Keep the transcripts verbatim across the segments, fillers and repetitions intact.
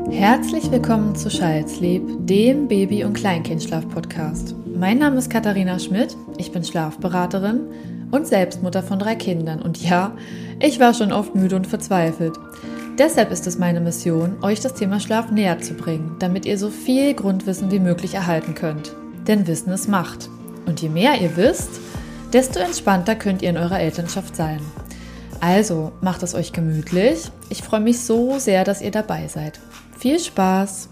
Herzlich willkommen zu Child's Sleep, dem Baby- und Kleinkindschlaf-Podcast. Mein Name ist Katharina Schmidt, ich bin Schlafberaterin und Selbstmutter von drei Kindern. Und ja, ich war schon oft müde und verzweifelt. Deshalb ist es meine Mission, euch das Thema Schlaf näher zu bringen, damit ihr so viel Grundwissen wie möglich erhalten könnt. Denn Wissen ist Macht. Und je mehr ihr wisst, desto entspannter könnt ihr in eurer Elternschaft sein. Also, macht es euch gemütlich. Ich freue mich so sehr, dass ihr dabei seid. Viel Spaß!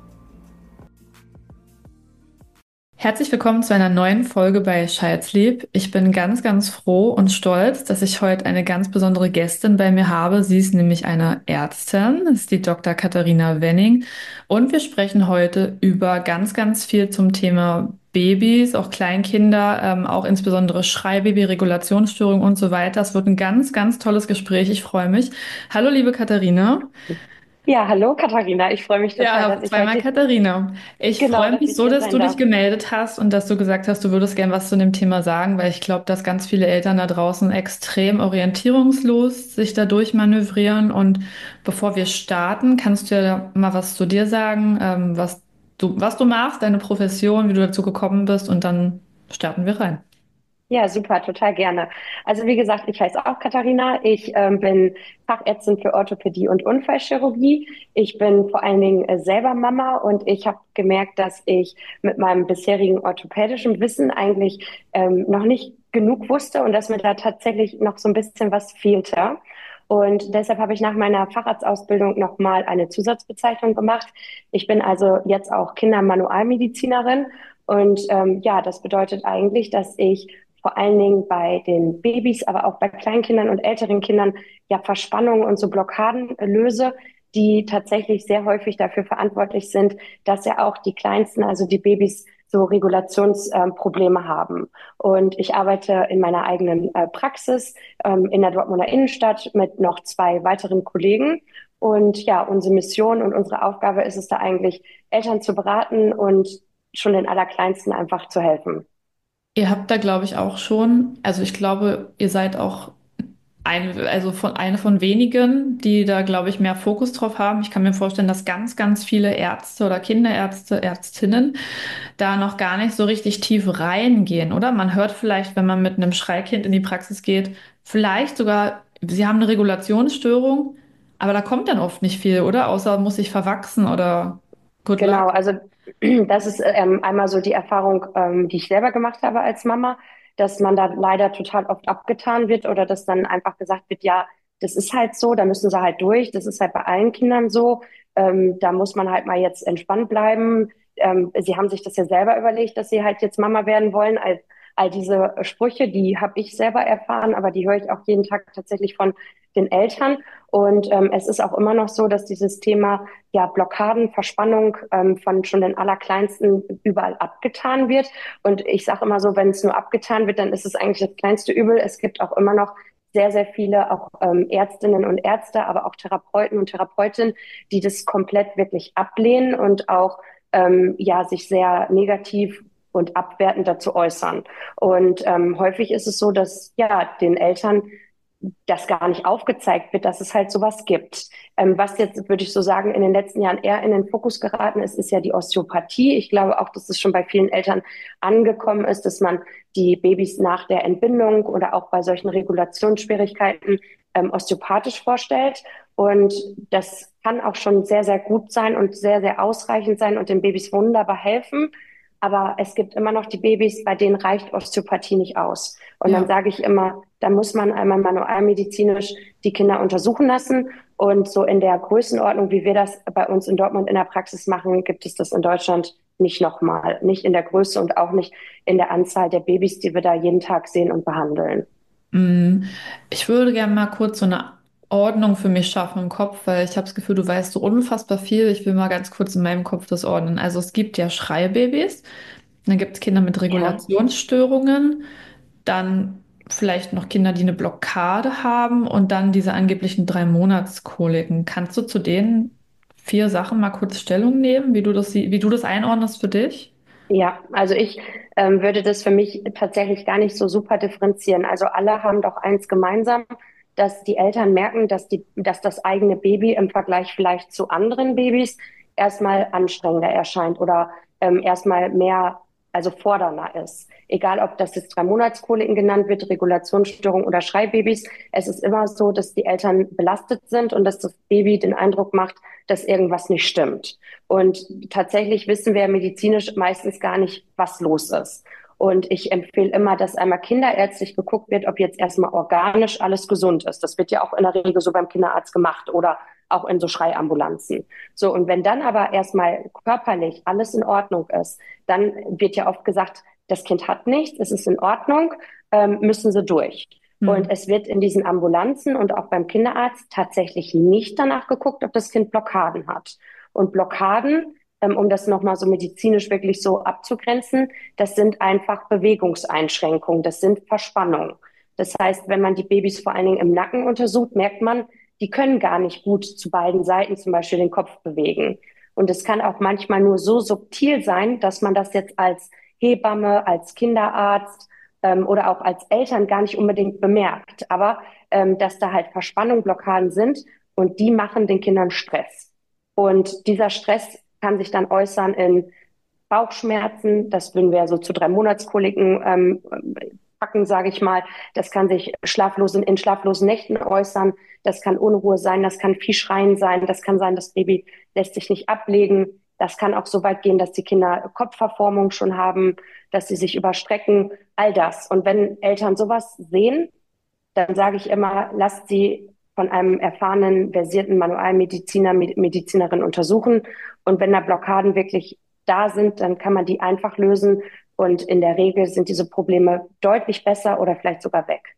Herzlich willkommen zu einer neuen Folge bei Child's Sleep. Ich bin ganz, ganz froh und stolz, dass ich heute eine ganz besondere Gästin bei mir habe. Sie ist nämlich eine Ärztin, das ist die Doktor Katharina Wenning. Und wir sprechen heute über ganz, ganz viel zum Thema Babys, auch Kleinkinder, ähm, auch insbesondere Schreibaby, Regulationsstörungen und so weiter. Es wird ein ganz, ganz tolles Gespräch. Ich freue mich. Hallo, liebe Katharina. Ja, hallo Katharina. Ich freue mich total, Ja, dass ich zweimal heute, Katharina. Ich genau, freue dass mich ich so, hier dass sein du dich darf. gemeldet hast und dass du gesagt hast, du würdest gern was zu dem Thema sagen, weil ich glaube, dass ganz viele Eltern da draußen extrem orientierungslos sich da durchmanövrieren. Und bevor wir starten, kannst du ja mal was zu dir sagen, ähm, was du, was du machst, deine Profession, wie du dazu gekommen bist, und dann starten wir rein. Ja, super, total gerne. Also wie gesagt, ich heiße auch Katharina. Ich ähm, bin Fachärztin für Orthopädie und Unfallchirurgie. Ich bin vor allen Dingen äh, selber Mama und ich habe gemerkt, dass ich mit meinem bisherigen orthopädischen Wissen eigentlich ähm, noch nicht genug wusste und dass mir da tatsächlich noch so ein bisschen was fehlte. Und deshalb habe ich nach meiner Facharztausbildung nochmal eine Zusatzbezeichnung gemacht. Ich bin also jetzt auch Kindermanualmedizinerin. Und ähm, ja, das bedeutet eigentlich, dass ich vor allen Dingen bei den Babys, aber auch bei Kleinkindern und älteren Kindern ja Verspannungen und so Blockaden löse, die tatsächlich sehr häufig dafür verantwortlich sind, dass ja auch die Kleinsten, also die Babys, so Regulationsprobleme ähm, haben. Und ich arbeite in meiner eigenen äh, Praxis ähm, in der Dortmunder Innenstadt mit noch zwei weiteren Kollegen. Und ja, unsere Mission und unsere Aufgabe ist es da eigentlich, Eltern zu beraten und schon den Allerkleinsten einfach zu helfen. Ihr habt da, glaube ich, auch schon, also ich glaube, ihr seid auch Eine, also von, eine von wenigen, die da, glaube ich, mehr Fokus drauf haben. Ich kann mir vorstellen, dass ganz, ganz viele Ärzte oder Kinderärzte, Ärztinnen da noch gar nicht so richtig tief reingehen, oder? Man hört vielleicht, wenn man mit einem Schreikind in die Praxis geht, vielleicht sogar, sie haben eine Regulationsstörung, aber da kommt dann oft nicht viel, oder? Außer muss sich verwachsen oder Good luck. Genau, also das ist ähm, einmal so die Erfahrung, ähm, die ich selber gemacht habe als Mama, dass man da leider total oft abgetan wird oder dass dann einfach gesagt wird, ja, das ist halt so, da müssen sie halt durch, das ist halt bei allen Kindern so, ähm, da muss man halt mal jetzt entspannt bleiben. Ähm, sie haben sich das ja selber überlegt, dass sie halt jetzt Mama werden wollen. All, all diese Sprüche, die habe ich selber erfahren, aber die höre ich auch jeden Tag tatsächlich von den Eltern. Und ähm, es ist auch immer noch so, dass dieses Thema ja, Blockaden, Verspannung ähm, von schon den Allerkleinsten überall abgetan wird. Und ich sage immer so, wenn es nur abgetan wird, dann ist es eigentlich das kleinste Übel. Es gibt auch immer noch sehr, sehr viele auch ähm, Ärztinnen und Ärzte, aber auch Therapeuten und Therapeutinnen, die das komplett wirklich ablehnen und auch ähm, ja sich sehr negativ und abwertend dazu äußern. Und ähm, häufig ist es so, dass ja den Eltern das gar nicht aufgezeigt wird, dass es halt sowas gibt. Ähm, was jetzt, würde ich so sagen, in den letzten Jahren eher in den Fokus geraten ist, ist ja die Osteopathie. Ich glaube auch, dass es schon bei vielen Eltern angekommen ist, dass man die Babys nach der Entbindung oder auch bei solchen Regulationsschwierigkeiten ähm, osteopathisch vorstellt. Und das kann auch schon sehr, sehr gut sein und sehr, sehr ausreichend sein und den Babys wunderbar helfen. Aber es gibt immer noch die Babys, bei denen reicht Osteopathie nicht aus. Und dann Ja. sage ich immer, da muss man einmal manualmedizinisch die Kinder untersuchen lassen. Und so in der Größenordnung, wie wir das bei uns in Dortmund in der Praxis machen, gibt es das in Deutschland nicht nochmal. Nicht in der Größe und auch nicht in der Anzahl der Babys, die wir da jeden Tag sehen und behandeln. Mm, Ich würde gerne mal kurz so eine Ordnung für mich schaffen im Kopf, weil ich habe das Gefühl, du weißt so unfassbar viel. Ich will mal ganz kurz in meinem Kopf das ordnen. Also es gibt ja Schreibabys, dann gibt es Kinder mit Ja. Regulationsstörungen, dann vielleicht noch Kinder, die eine Blockade haben und dann diese angeblichen drei Monatskoliken. Kannst du zu den vier Sachen mal kurz Stellung nehmen, wie du das, sie- wie du das einordnest für dich? Ja, also ich ähm, würde das für mich tatsächlich gar nicht so super differenzieren. Also alle haben doch eins gemeinsam, dass die Eltern merken, dass die, dass das eigene Baby im Vergleich vielleicht zu anderen Babys erstmal anstrengender erscheint oder ähm, erstmal mehr, also fordernder ist. Egal, ob das jetzt drei Monatskoliken genannt wird, Regulationsstörung oder Schreibabys. Es ist immer so, dass die Eltern belastet sind und dass das Baby den Eindruck macht, dass irgendwas nicht stimmt. Und tatsächlich wissen wir medizinisch meistens gar nicht, was los ist. Und ich empfehle immer, dass einmal kinderärztlich geguckt wird, ob jetzt erstmal organisch alles gesund ist. Das wird ja auch in der Regel so beim Kinderarzt gemacht oder auch in so Schreiambulanzen. So, und wenn dann aber erstmal körperlich alles in Ordnung ist, dann wird ja oft gesagt, das Kind hat nichts, es ist in Ordnung, ähm, müssen sie durch. Hm. Und es wird in diesen Ambulanzen und auch beim Kinderarzt tatsächlich nicht danach geguckt, ob das Kind Blockaden hat. Und Blockaden, ähm, um das nochmal so medizinisch wirklich so abzugrenzen, das sind einfach Bewegungseinschränkungen, das sind Verspannungen. Das heißt, wenn man die Babys vor allen Dingen im Nacken untersucht, merkt man, die können gar nicht gut zu beiden Seiten zum Beispiel den Kopf bewegen. Und es kann auch manchmal nur so subtil sein, dass man das jetzt als Hebamme, als Kinderarzt ähm, oder auch als Eltern gar nicht unbedingt bemerkt. Aber ähm, dass da halt Verspannungen, Blockaden sind und die machen den Kindern Stress. Und dieser Stress kann sich dann äußern in Bauchschmerzen, das würden wir ja so zu drei Monatskoliken ähm, packen, sage ich mal. Das kann sich schlaflosen, in schlaflosen Nächten äußern. Das kann Unruhe sein, das kann viel Schreien sein, das kann sein, das Baby lässt sich nicht ablegen. Das kann auch so weit gehen, dass die Kinder Kopfverformung schon haben, dass sie sich überstrecken, all das. Und wenn Eltern sowas sehen, dann sage ich immer, lasst sie von einem erfahrenen, versierten Manualmediziner, Medizinerin untersuchen. Und wenn da Blockaden wirklich da sind, dann kann man die einfach lösen. Und in der Regel sind diese Probleme deutlich besser oder vielleicht sogar weg.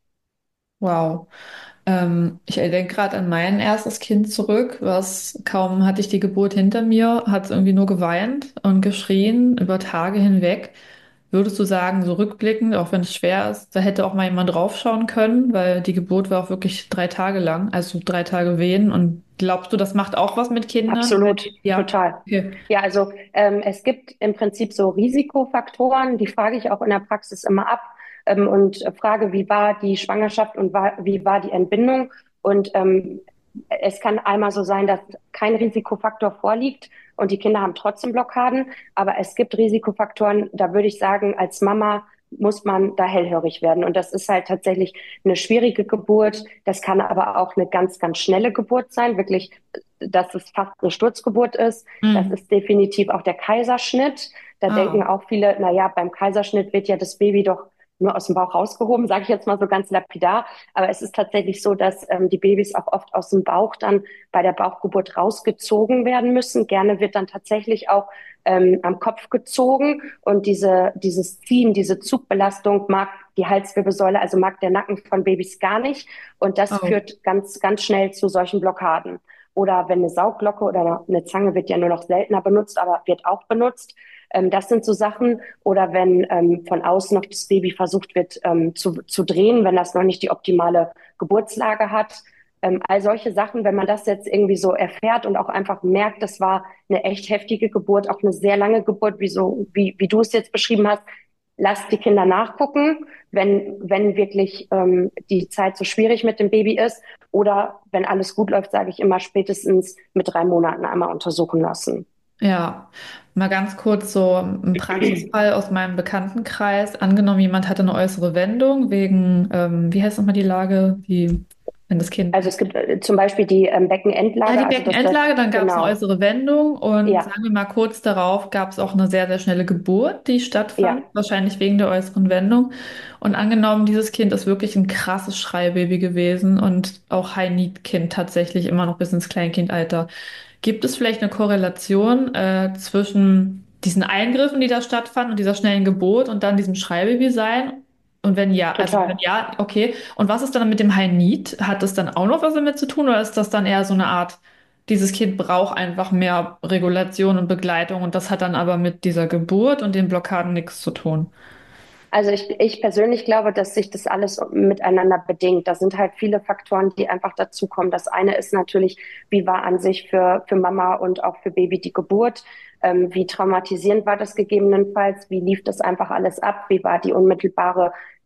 Wow. Ähm, ich denke gerade an mein erstes Kind zurück, was kaum hatte ich die Geburt hinter mir, hat es irgendwie nur geweint und geschrien über Tage hinweg. Würdest du sagen, so rückblickend, auch wenn es schwer ist, da hätte auch mal jemand draufschauen können, weil die Geburt war auch wirklich drei Tage lang, also drei Tage Wehen. Und glaubst du, das macht auch was mit Kindern? Absolut, Ja. total. Okay. Ja, also ähm, es gibt im Prinzip so Risikofaktoren, die frage ich auch in der Praxis immer ab ähm, und frage, wie war die Schwangerschaft und war, wie war die Entbindung? Und ähm, es kann einmal so sein, dass kein Risikofaktor vorliegt und die Kinder haben trotzdem Blockaden, aber es gibt Risikofaktoren, da würde ich sagen, als Mama muss man da hellhörig werden. Und das ist halt tatsächlich eine schwierige Geburt. Das kann aber auch eine ganz, ganz schnelle Geburt sein, wirklich, dass es fast eine Sturzgeburt ist. Das Hm. ist definitiv auch der Kaiserschnitt. Da denken Ah. auch viele, na ja, beim Kaiserschnitt wird ja das Baby doch nur aus dem Bauch rausgehoben, sage ich jetzt mal so ganz lapidar. Aber es ist tatsächlich so, dass ähm, die Babys auch oft aus dem Bauch dann bei der Bauchgeburt rausgezogen werden müssen. Gerne wird dann tatsächlich auch ähm, am Kopf gezogen und diese, dieses Ziehen, diese Zugbelastung mag die Halswirbelsäule, also mag der Nacken von Babys gar nicht. Und das Oh. führt ganz, ganz schnell zu solchen Blockaden. Oder wenn eine Saugglocke oder eine Zange wird ja nur noch seltener benutzt, aber wird auch benutzt. Ähm, das sind so Sachen. Oder wenn ähm, von außen noch das Baby versucht wird ähm, zu, zu drehen, wenn das noch nicht die optimale Geburtslage hat. Ähm, all solche Sachen, wenn man das jetzt irgendwie so erfährt und auch einfach merkt, das war eine echt heftige Geburt, auch eine sehr lange Geburt, wie so, wie, wie du es jetzt beschrieben hast, lasst die Kinder nachgucken, wenn, wenn wirklich ähm, die Zeit so schwierig mit dem Baby ist. Oder wenn alles gut läuft, sage ich immer spätestens mit drei Monaten einmal untersuchen lassen. Ja, mal ganz kurz so ein Praxisfall aus meinem Bekanntenkreis. Angenommen, jemand hatte eine äußere Wendung wegen, ähm, wie heißt nochmal die Lage, die, wenn das Kind. Also es gibt äh, zum Beispiel die ähm, Ja, die Beckenendlage, also dass das, Beckenendlage, dann gab es eine genau, äußere Wendung und ja, sagen wir mal kurz darauf gab es auch eine sehr, sehr schnelle Geburt, die stattfand, ja, wahrscheinlich wegen der äußeren Wendung. Und angenommen, dieses Kind ist wirklich ein krasses Schreibaby gewesen und auch High-Need-Kind tatsächlich immer noch bis ins Kleinkindalter. Gibt es vielleicht eine Korrelation äh, zwischen diesen Eingriffen, die da stattfanden und dieser schnellen Geburt und dann diesem Schreibaby sein? Und wenn ja, also wenn total. ja, okay. Und was ist dann mit dem High Need? Hat das dann auch noch was damit zu tun oder ist das dann eher so eine Art, dieses Kind braucht einfach mehr Regulation und Begleitung und das hat dann aber mit dieser Geburt und den Blockaden nichts zu tun? Also ich, ich persönlich glaube, dass sich das alles miteinander bedingt. Da sind halt viele Faktoren, die einfach dazukommen. Das eine ist natürlich, wie war an sich für, für Mama und auch für Baby die Geburt? Ähm, wie traumatisierend war das gegebenenfalls? Wie lief das einfach alles ab? Wie war die unmittelbare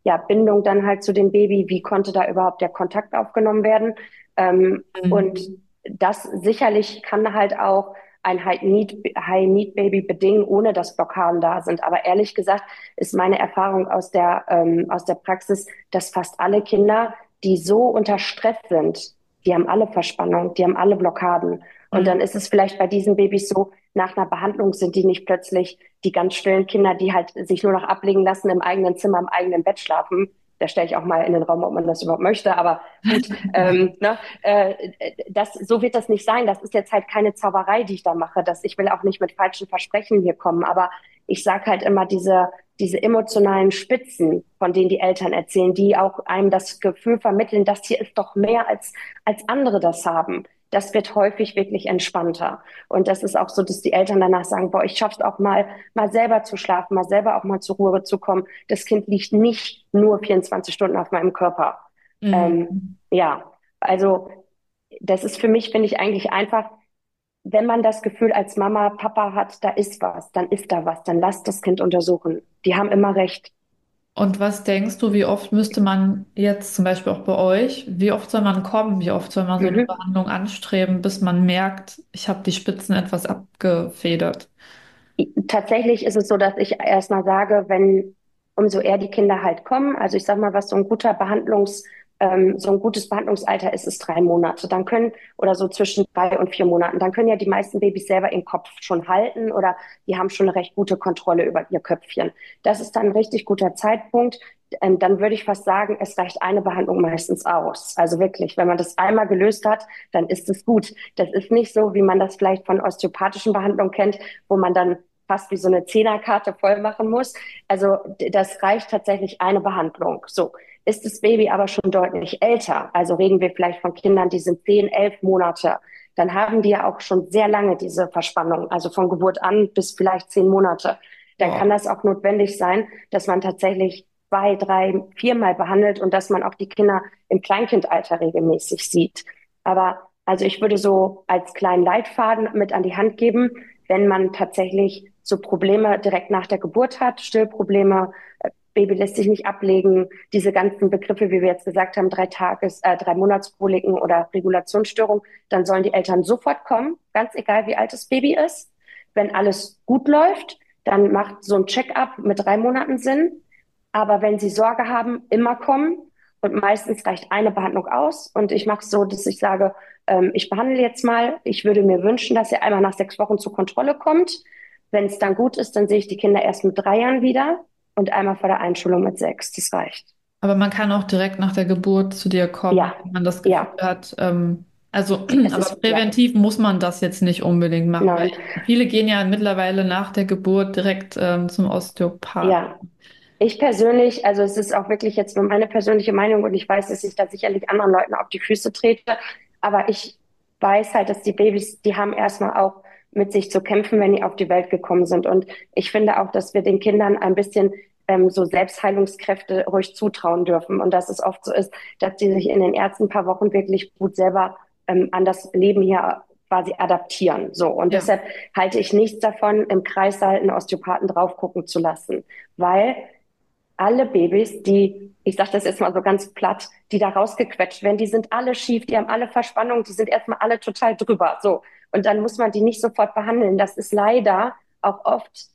ja, Bindung dann halt zu dem Baby, wie konnte da überhaupt der Kontakt aufgenommen werden. Ähm, und Mhm. das sicherlich kann halt auch ein High-Need, High-Need-Baby bedingen, ohne dass Blockaden da sind. Aber ehrlich gesagt ist meine Erfahrung aus der, ähm, aus der Praxis, dass fast alle Kinder, die so unter Stress sind, die haben alle Verspannung, die haben alle Blockaden. Und Mhm. dann ist es vielleicht bei diesen Babys so, nach einer Behandlung sind die nicht plötzlich die ganz stillen Kinder, die halt sich nur noch ablegen lassen, im eigenen Zimmer, im eigenen Bett schlafen. Da stelle ich auch mal in den Raum, ob man das überhaupt möchte. Aber gut, ähm, ne, äh, das, so wird das nicht sein. Das ist jetzt halt keine Zauberei, die ich da mache. Das, ich will auch nicht mit falschen Versprechen hier kommen. Aber ich sage halt immer diese, diese emotionalen Spitzen, von denen die Eltern erzählen, die auch einem das Gefühl vermitteln, das hier ist doch mehr als, als andere das haben. Das wird häufig wirklich entspannter. Und das ist auch so, dass die Eltern danach sagen, boah, ich schaff's auch mal, mal selber zu schlafen, mal selber auch mal zur Ruhe zu kommen. Das Kind liegt nicht nur vierundzwanzig Stunden auf meinem Körper. Ähm, Mhm. ja, also das ist für mich, finde ich eigentlich einfach, wenn man das Gefühl als Mama, Papa hat, da ist was, dann ist da was, dann lasst das Kind untersuchen. Die haben immer recht. Und was denkst du, wie oft müsste man jetzt zum Beispiel auch bei euch, wie oft soll man kommen, wie oft soll man so eine Mhm. Behandlung anstreben, bis man merkt, ich habe die Spitzen etwas abgefedert? Tatsächlich ist es so, dass ich erstmal sage, wenn umso eher die Kinder halt kommen, also ich sag mal, was so ein guter Behandlungs, ähm, so ein gutes Behandlungsalter ist, ist drei Monate. Dann können, oder so zwischen drei und vier Monaten, dann können ja die meisten Babys selber ihren Kopf schon halten oder die haben schon eine recht gute Kontrolle über ihr Köpfchen. Das ist dann ein richtig guter Zeitpunkt. Ähm, dann würde ich fast sagen, es reicht eine Behandlung meistens aus. Also wirklich, wenn man das einmal gelöst hat, dann ist es gut. Das ist nicht so, wie man das vielleicht von osteopathischen Behandlungen kennt, wo man dann fast wie so eine Zehnerkarte voll machen muss. Also das reicht tatsächlich eine Behandlung. So. Ist das Baby aber schon deutlich älter, also reden wir vielleicht von Kindern, die sind zehn, elf Monate, dann haben die ja auch schon sehr lange diese Verspannung, also von Geburt an bis vielleicht zehn Monate. Dann kann Boah. das auch notwendig sein, dass man tatsächlich zwei, drei, viermal behandelt und dass man auch die Kinder im Kleinkindalter regelmäßig sieht. Aber also ich würde so als kleinen Leitfaden mit an die Hand geben, wenn man tatsächlich so Probleme direkt nach der Geburt hat, Stillprobleme, äh, Baby lässt sich nicht ablegen, diese ganzen Begriffe, wie wir jetzt gesagt haben, drei Tages, äh, drei Monatskoliken oder Regulationsstörung, dann sollen die Eltern sofort kommen, ganz egal wie alt das Baby ist. Wenn alles gut läuft, dann macht so ein Check-up mit drei Monaten Sinn. Aber wenn sie Sorge haben, immer kommen. Und meistens reicht eine Behandlung aus. Und ich mache es so, dass ich sage, ähm, ich behandle jetzt mal. Ich würde mir wünschen, dass ihr einmal nach sechs Wochen zur Kontrolle kommt. Wenn es dann gut ist, dann sehe ich die Kinder erst mit drei Jahren wieder und einmal vor der Einschulung mit sechs. Das reicht. Aber man kann auch direkt nach der Geburt zu dir kommen, Ja, wenn man das Gefühl ja. hat, ähm, also, Es aber ist, ja, präventiv muss man das jetzt nicht unbedingt machen, weil nein, viele gehen ja mittlerweile nach der Geburt direkt ähm, zum Osteopath. ja. Ich persönlich, also es ist auch wirklich jetzt nur meine persönliche Meinung und ich weiß, dass ich da sicherlich anderen Leuten auf die Füße trete, aber ich weiß halt, dass die Babys, die haben erstmal auch mit sich zu kämpfen, wenn die auf die Welt gekommen sind. Und ich finde auch, dass wir den Kindern ein bisschen ähm, so Selbstheilungskräfte ruhig zutrauen dürfen. Und dass es oft so ist, dass die sich in den ersten paar Wochen wirklich gut selber ähm, an das Leben hier quasi adaptieren. So. Und Ja. deshalb halte ich nichts davon, im Kreissaal einen Osteopathen drauf gucken zu lassen. Weil alle Babys, die, ich sage das jetzt mal so ganz platt, die da rausgequetscht werden, die sind alle schief, die haben alle Verspannungen, die sind erstmal alle total drüber. So. Und dann muss man die nicht sofort behandeln. Das ist leider auch oft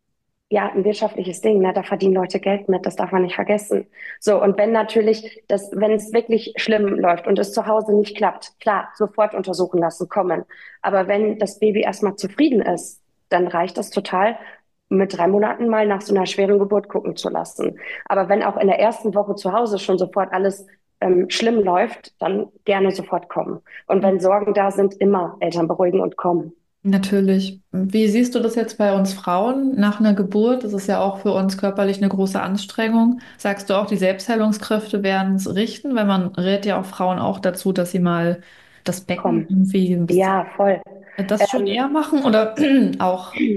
ja ein wirtschaftliches Ding. Ne? Da verdienen Leute Geld mit, das darf man nicht vergessen. So, und wenn natürlich, das, wenn es wirklich schlimm läuft und es zu Hause nicht klappt, klar, sofort untersuchen lassen, kommen. Aber wenn das Baby erstmal zufrieden ist, dann reicht das total, mit drei Monaten mal nach so einer schweren Geburt gucken zu lassen. Aber wenn auch in der ersten Woche zu Hause schon sofort alles ähm, schlimm läuft, dann gerne sofort kommen. Und wenn Sorgen da sind, immer Eltern beruhigen und kommen. Natürlich. Wie siehst du das jetzt bei uns Frauen nach einer Geburt? Das ist ja auch für uns körperlich eine große Anstrengung. Sagst du auch, die Selbstheilungskräfte werden es richten? Weil man rät ja auch Frauen auch dazu, dass sie mal das Becken Kommen. irgendwie ein bisschen Ja, voll. das schon Ähm, eher machen oder auch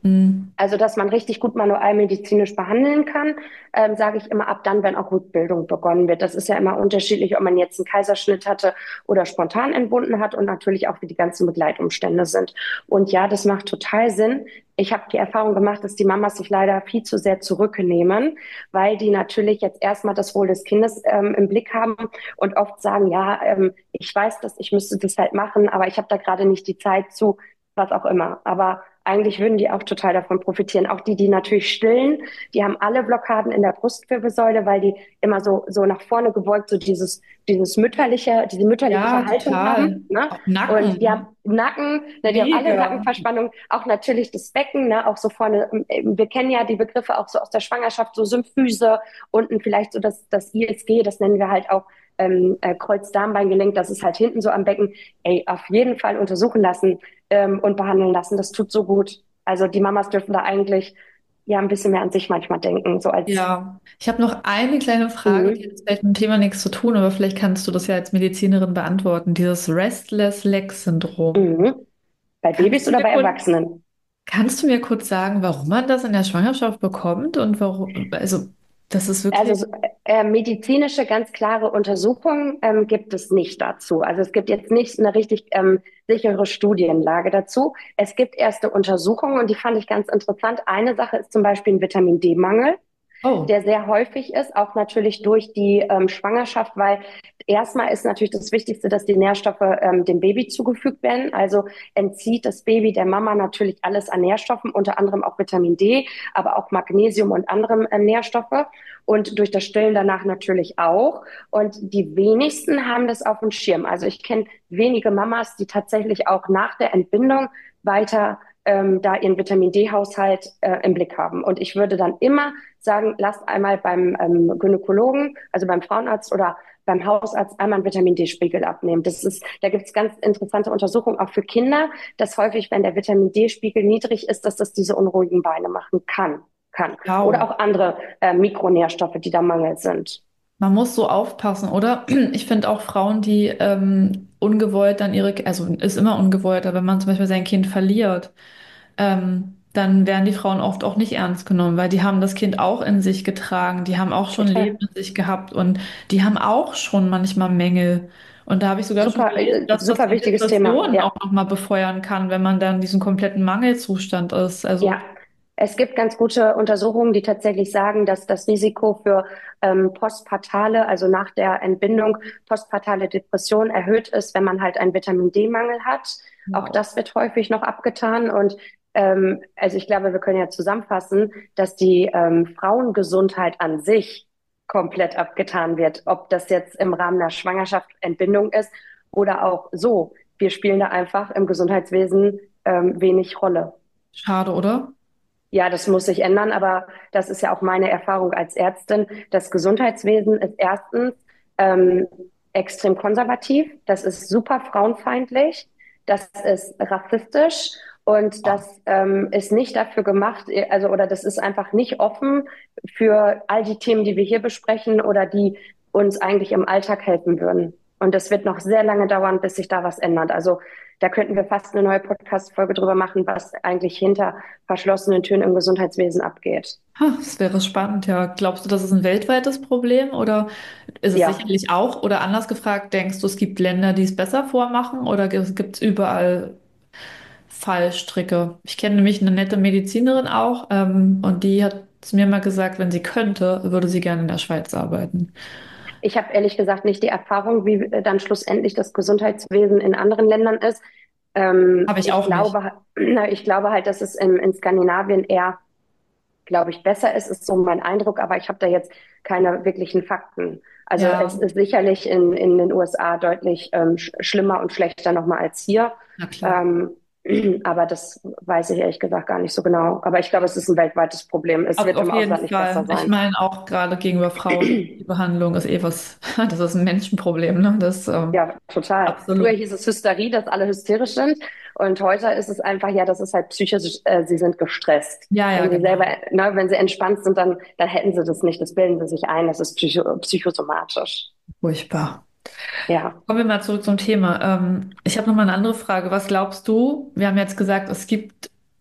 Mhm. Also, dass man richtig gut manualmedizinisch behandeln kann, ähm, sage ich immer ab dann, wenn auch Rückbildung begonnen wird. Das ist ja immer unterschiedlich, ob man jetzt einen Kaiserschnitt hatte oder spontan entbunden hat und natürlich auch, wie die ganzen Begleitumstände sind. Und ja, das macht total Sinn. Ich habe die Erfahrung gemacht, dass die Mamas sich leider viel zu sehr zurücknehmen, weil die natürlich jetzt erstmal das Wohl des Kindes ähm, im Blick haben und oft sagen, ja, ähm, ich weiß das, ich müsste das halt machen, aber ich habe da gerade nicht die Zeit zu, was auch immer. Aber eigentlich würden die auch total davon profitieren. Auch die, die natürlich stillen, die haben alle Blockaden in der Brustwirbelsäule, weil die immer so, so nach vorne gebeugt, so dieses, dieses mütterliche, diese mütterliche Ja, Haltung total. haben, ne? Auch Und Nacken, die ne? haben Nacken, ne, die haben alle Mega. Nackenverspannung, auch natürlich das Becken, ne, auch so vorne. Wir kennen ja die Begriffe auch so aus der Schwangerschaft, so Symphyse, unten vielleicht so das, das I S G, das nennen wir halt auch ähm, äh, Kreuzdarmbeingelenk, das ist halt hinten so am Becken. Ey, auf jeden Fall untersuchen lassen ähm, und behandeln lassen. Das tut so gut. Also die Mamas dürfen da eigentlich ja ein bisschen mehr an sich manchmal denken, so als Ja, ich habe noch eine kleine Frage, die hat mhm. jetzt vielleicht mit dem Thema nichts zu tun, aber vielleicht kannst du das ja als Medizinerin beantworten. Dieses Restless Leg Syndrom. Mhm. Bei Kannst Babys du oder mir bei kurz, Erwachsenen? kannst du mir kurz sagen, warum man das in der Schwangerschaft bekommt und warum, also das ist Also wirklich, so, äh, medizinische, ganz klare Untersuchungen ähm, gibt es nicht dazu. Also es gibt jetzt nicht eine richtig ähm, sichere Studienlage dazu. Es gibt erste Untersuchungen und die fand ich ganz interessant. Eine Sache ist zum Beispiel ein Vitamin D-Mangel, oh, der sehr häufig ist, auch natürlich durch die ähm, Schwangerschaft, weil erstmal ist natürlich das Wichtigste, dass die Nährstoffe ähm, dem Baby zugefügt werden. Also entzieht das Baby der Mama natürlich alles an Nährstoffen, unter anderem auch Vitamin D, aber auch Magnesium und andere äh, Nährstoffe. Und durch das Stillen danach natürlich auch. Und die wenigsten haben das auf dem Schirm. Also ich kenne wenige Mamas, die tatsächlich auch nach der Entbindung weiter ähm, da ihren Vitamin D-Haushalt äh, im Blick haben. Und ich würde dann immer sagen, lasst einmal beim ähm, Gynäkologen, also beim Frauenarzt oder beim Hausarzt einmal einen Vitamin D-Spiegel abnehmen. Das ist, da gibt es ganz interessante Untersuchungen auch für Kinder, dass häufig, wenn der Vitamin D-Spiegel niedrig ist, dass das diese unruhigen Beine machen kann. kann. Oder wow. auch andere äh, Mikronährstoffe, die da Mangel sind. Man muss so aufpassen, oder? Ich finde auch Frauen, die ähm, ungewollt dann ihre, also ist immer ungewollt, aber wenn man zum Beispiel sein Kind verliert, ähm, dann werden die Frauen oft auch nicht ernst genommen, weil die haben das Kind auch in sich getragen, die haben auch schon Leben Total. in sich gehabt und die haben auch schon manchmal Mängel. Und da habe ich sogar schon Super, gelesen, äh, dass das super die wichtiges Thema. Depressionen Ja. auch nochmal befeuern kann, wenn man dann in diesem kompletten Mangelzustand ist. Also, Ja, es gibt ganz gute Untersuchungen, die tatsächlich sagen, dass das Risiko für ähm, postpartale, also nach der Entbindung, postpartale Depression erhöht ist, wenn man halt einen Vitamin D-Mangel hat. Auch wow. das wird häufig noch abgetan. Und ähm, also ich glaube, wir können ja zusammenfassen, dass die ähm, Frauengesundheit an sich komplett abgetan wird. Ob das jetzt im Rahmen der Schwangerschaft, Entbindung ist oder auch so. Wir spielen da einfach im Gesundheitswesen ähm, wenig Rolle. Schade, oder? Ja, das muss sich ändern, aber das ist ja auch meine Erfahrung als Ärztin. Das Gesundheitswesen ist erstens ähm, extrem konservativ, das ist super frauenfeindlich, das ist rassistisch und das ähm, ist nicht dafür gemacht, also oder das ist einfach nicht offen für all die Themen, die wir hier besprechen oder die uns eigentlich im Alltag helfen würden. Und das wird noch sehr lange dauern, bis sich da was ändert. Also da könnten wir fast eine neue Podcast-Folge drüber machen, was eigentlich hinter verschlossenen Türen im Gesundheitswesen abgeht. Ha, das wäre spannend, ja. Glaubst du, das ist ein weltweites Problem oder ist es Ja, sicherlich auch? Oder anders gefragt, denkst du, es gibt Länder, die es besser vormachen oder gibt es überall Fallstricke? Ich kenne nämlich eine nette Medizinerin auch, ähm, und die hat zu mir mal gesagt, wenn sie könnte, würde sie gerne in der Schweiz arbeiten. ich habe ehrlich gesagt nicht die Erfahrung, wie äh, dann schlussendlich das Gesundheitswesen in anderen Ländern ist. Ähm, Habe ich ich auch nicht. glaube, ich glaube halt, dass es in, in Skandinavien eher, glaube ich, besser ist, ist so mein Eindruck, aber ich habe da jetzt keine wirklichen Fakten. Also es Ja, ist sicherlich in, in den U S A deutlich ähm, sch schlimmer und schlechter nochmal als hier. na klar. Ähm, aber das weiß ich ehrlich gesagt gar nicht so genau. Aber ich glaube, es ist ein weltweites Problem. Es Auf, wird auf im jeden Ausland nicht besser Fall. Ich sein. meine auch gerade gegenüber Frauen, die Behandlung ist eh was, das ist ein Menschenproblem, ne? Das ähm, Ja, total. Früher absolut. hieß es Hysterie, dass alle hysterisch sind. Und heute ist es einfach, ja, das ist halt psychisch, äh, sie sind gestresst. Ja, ja, Wenn sie selber, genau. ne, wenn sie entspannt sind, dann, dann hätten sie das nicht. Das bilden sie sich ein. Das ist psycho psychosomatisch. Furchtbar. Ja. Kommen wir mal zurück zum Thema. Ähm, ich habe noch mal eine andere Frage. Was glaubst du? Wir haben jetzt gesagt, es gibt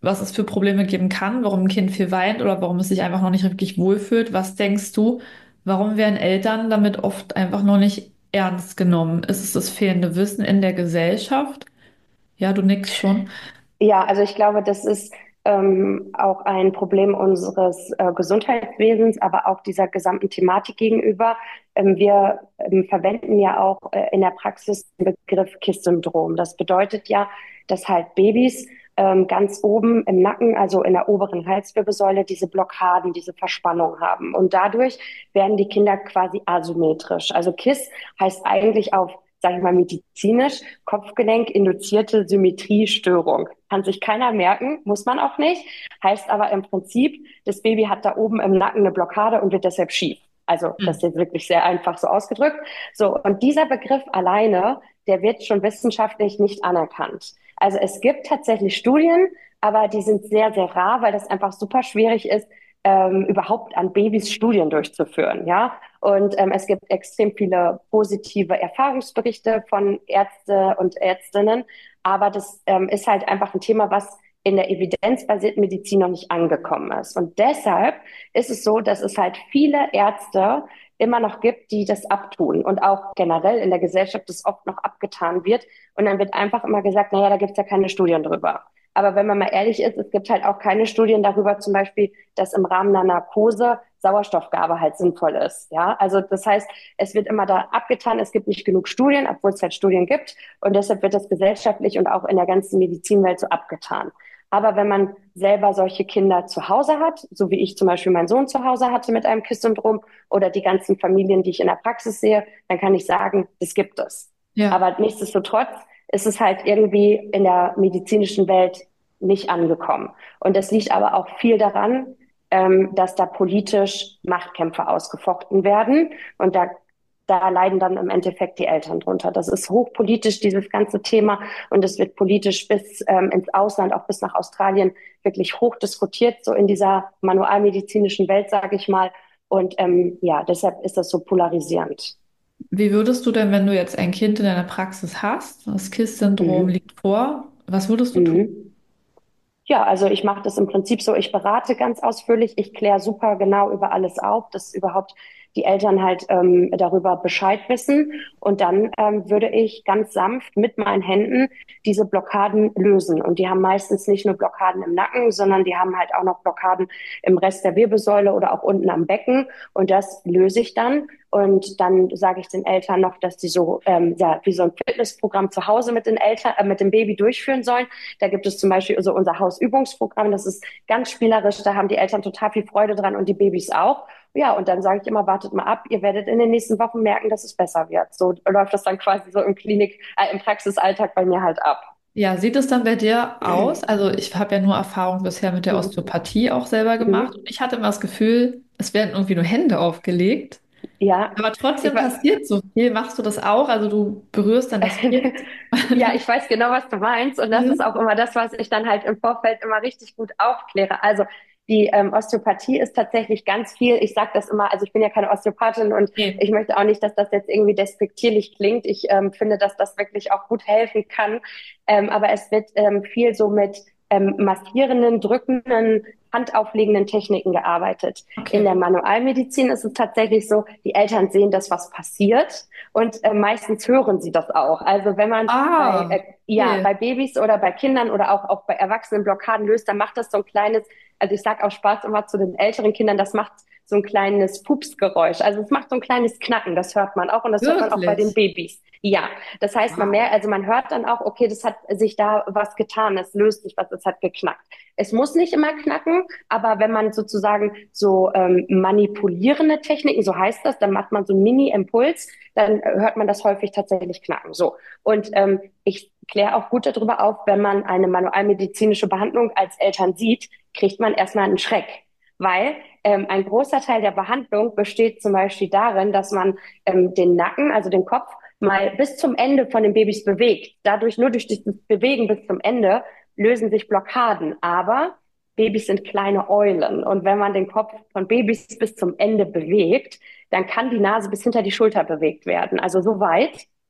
was es für Probleme geben kann, warum ein Kind viel weint oder warum es sich einfach noch nicht wirklich wohlfühlt. Was denkst du, warum werden Eltern damit oft einfach noch nicht ernst genommen? Ist es das fehlende Wissen in der Gesellschaft? Ja, du nickst schon. Ja, also ich glaube, das ist ähm, auch ein Problem unseres äh, Gesundheitswesens, aber auch dieser gesamten Thematik gegenüber. Ähm, wir ähm, verwenden ja auch äh, in der Praxis den Begriff KISS-Syndrom. Das bedeutet ja, dass halt Babys ähm, ganz oben im Nacken, also in der oberen Halswirbelsäule, diese Blockaden, diese Verspannung haben. Und dadurch werden die Kinder quasi asymmetrisch. Also KISS heißt eigentlich auf, sage ich mal, medizinisch Kopfgelenk-induzierte Symmetriestörung. Kann sich keiner merken, muss man auch nicht. Heißt aber im Prinzip, das Baby hat da oben im Nacken eine Blockade und wird deshalb schief. Also das ist Hm. jetzt wirklich sehr einfach so ausgedrückt. So, und dieser Begriff alleine, der wird schon wissenschaftlich nicht anerkannt. Also es gibt tatsächlich Studien, aber die sind sehr, sehr rar, weil das einfach super schwierig ist, ähm, überhaupt an Babys Studien durchzuführen, ja. Und ähm, es gibt extrem viele positive Erfahrungsberichte von Ärzte und Ärztinnen, aber das ähm, ist halt einfach ein Thema, was in der evidenzbasierten Medizin noch nicht angekommen ist. Und deshalb ist es so, dass es halt viele Ärzte immer noch gibt, die das abtun und auch generell in der Gesellschaft das oft noch abgetan wird. Und dann wird einfach immer gesagt, naja, da gibt's ja keine Studien drüber. Aber wenn man mal ehrlich ist, es gibt halt auch keine Studien darüber, zum Beispiel, dass im Rahmen einer Narkose Sauerstoffgabe halt sinnvoll ist. Ja, also das heißt, es wird immer da abgetan, es gibt nicht genug Studien, obwohl es halt Studien gibt. Und deshalb wird das gesellschaftlich und auch in der ganzen Medizinwelt so abgetan. Aber wenn man selber solche Kinder zu Hause hat, so wie ich zum Beispiel meinen Sohn zu Hause hatte mit einem KISS-Syndrom oder die ganzen Familien, die ich in der Praxis sehe, dann kann ich sagen, das gibt es. Ja. Aber nichtsdestotrotz ist es halt irgendwie in der medizinischen Welt nicht angekommen. Und das liegt aber auch viel daran, ähm, dass da politisch Machtkämpfe ausgefochten werden. Und da, da leiden dann im Endeffekt die Eltern drunter. Das ist hochpolitisch, dieses ganze Thema. Und es wird politisch bis ähm, ins Ausland, auch bis nach Australien, wirklich hoch diskutiert, so in dieser manualmedizinischen Welt, sage ich mal. Und ähm, ja, deshalb ist das so polarisierend. Wie würdest du denn, wenn du jetzt ein Kind in deiner Praxis hast, das KISS-Syndrom Mhm. liegt vor, was würdest du tun? Mhm. Ja, also ich mache das im Prinzip so, ich berate ganz ausführlich, ich kläre super genau über alles auf, dass überhaupt die Eltern halt ähm, darüber Bescheid wissen. Und dann ähm, würde ich ganz sanft mit meinen Händen diese Blockaden lösen. Und die haben meistens nicht nur Blockaden im Nacken, sondern die haben halt auch noch Blockaden im Rest der Wirbelsäule oder auch unten am Becken. Und das löse ich dann. Und dann sage ich den Eltern noch, dass die so ähm, ja, wie so ein Fitnessprogramm zu Hause mit den Eltern, äh, mit dem Baby durchführen sollen. Da gibt es zum Beispiel so unser Hausübungsprogramm. Das ist ganz spielerisch. Da haben die Eltern total viel Freude dran und die Babys auch. Ja, und dann sage ich immer, wartet mal ab. Ihr werdet in den nächsten Wochen merken, dass es besser wird. So läuft das dann quasi so im Klinik, äh, im Praxisalltag bei mir halt ab. Ja, sieht es dann bei dir aus? Also ich habe ja nur Erfahrung bisher mit der Mhm. Osteopathie auch selber gemacht. Und Mhm. ich hatte immer das Gefühl, es werden irgendwie nur Hände aufgelegt. Ja, Aber ich trotzdem war, passiert so viel. Machst du das auch? Also du berührst dann das Kind. ja, ich weiß genau, was du meinst. Und das ist Mhm. auch immer das, was ich dann halt im Vorfeld immer richtig gut aufkläre. Also die ähm, Osteopathie ist tatsächlich ganz viel. Ich sage das immer, also ich bin ja keine Osteopathin und Nee. ich möchte auch nicht, dass das jetzt irgendwie despektierlich klingt. Ich ähm, finde, dass das wirklich auch gut helfen kann. Ähm, aber es wird ähm, viel so mit ähm, massierenden, drückenden, handauflegenden Techniken gearbeitet. In Okay. der Manualmedizin ist es tatsächlich so, die Eltern sehen das, was passiert und äh, meistens hören sie das auch. Also wenn man bei, Ah, äh, ja, okay. bei Babys oder bei Kindern oder auch, auch bei Erwachsenen Blockaden löst, dann macht das so ein kleines, also ich sage auch Spaß immer zu den älteren Kindern, das macht so ein kleines Pupsgeräusch. Also es macht so ein kleines Knacken, das hört man auch und das hört man auch bei den Wirklich? Babys. Ja, das heißt, man Wow. mehr, also man hört dann auch, okay, das hat sich da was getan, es löst sich was, es hat geknackt. Es muss nicht immer knacken, aber wenn man sozusagen so ähm, manipulierende Techniken, so heißt das, dann macht man so einen Mini-Impuls, dann hört man das häufig tatsächlich knacken. So. Und ähm, ich kläre auch gut darüber auf, wenn man eine manualmedizinische Behandlung als Eltern sieht, kriegt man erstmal einen Schreck. Weil ähm, ein großer Teil der Behandlung besteht zum Beispiel darin, dass man ähm, den Nacken, also den Kopf, mal bis zum Ende von den Babys bewegt. Dadurch, nur durch dieses Bewegen bis zum Ende, lösen sich Blockaden. Aber Babys sind kleine Eulen. Und wenn man den Kopf von Babys bis zum Ende bewegt, dann kann die Nase bis hinter die Schulter bewegt werden. Also so weit.